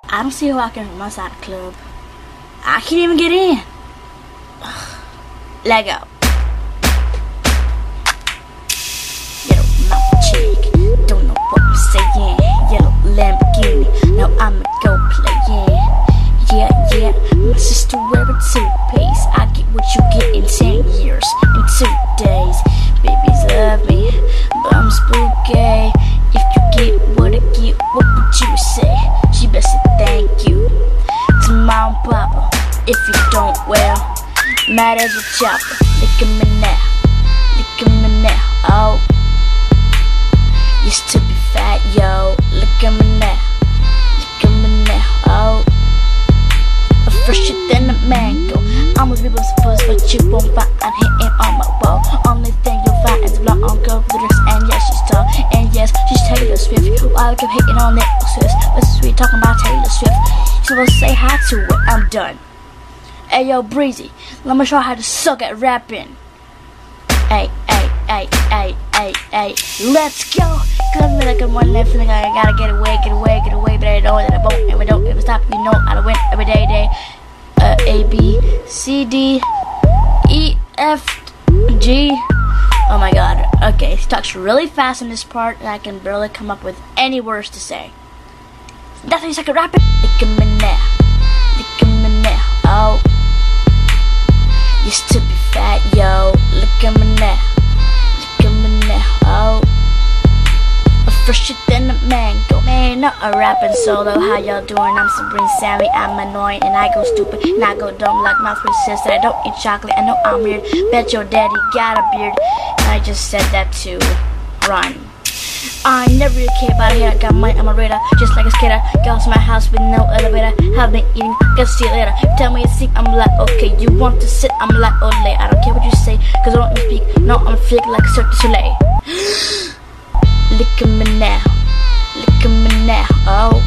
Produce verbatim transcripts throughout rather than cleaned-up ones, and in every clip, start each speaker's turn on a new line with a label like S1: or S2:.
S1: I don't see who I can from outside the club. I can't even get in. Ugh. Let go. Yellow mouth cheek, don't know what I'm saying. Yellow Lamborghini, now I'ma go playing. Yeah, yeah, my sister wearing toothpaste. I get what you get in ten years, in two days. Babies love me, but I'm spooky. If you get what I get, what would you say? She best say thank you to mom and papa. If you don't, well, might as well chop her. Look at me now, look at me now, oh. Used to be fat, yo, look at me now, look at me now, oh. A fresher than a mango. I'm with people's first, but you won't find hitting on my wall. Only thing you'll find is a blonde on girl with lyrics, and yes, she's tall, and yes, she's Taylor Swift. While I keep hating on Taylor Swift, but sweet talking about Taylor Swift. She's supposed to say hi to it, I'm done. Hey yo, Breezy, let me show you how to suck at rapping. Hey, hey, hey, hey, hey, hey, let's go. Cause I'm like I'm one left, feeling like I gotta get away, get away, get away, but I know that I won't, and we don't ever stop. You know I win every day, day. Uh, A, B, C, D, E, F, G. Oh my god. Okay, he talks really fast in this part, and I can barely come up with any words to say. That's how you suck at rapping. Look at me now, look at me now, oh. Used to be fat, yo, look at me now, look at me now, oh. A fresher than a mango, man, not a rapping solo. How y'all doing? I'm Sabrina Sammy, I'm annoying and I go stupid and I go dumb like my three sisters. I don't eat chocolate, I know I'm weird, bet your daddy got a beard. And I just said that to rhyme. I never really care about it, I got money, I'm a radar, just like a skater. Got to my house with no elevator, have been eating, guess see you later. Tell me you think, I'm like, okay, you want to sit, I'm like, oh, lay. I don't care what you say, cause I don't speak, no, I'm flick like a Cirque du Soleil. Look at me now, look at me now, oh.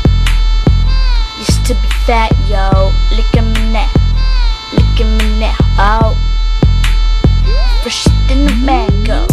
S1: Used to be fat, yo, look at me now, look at me now, oh. Fresher than a mango.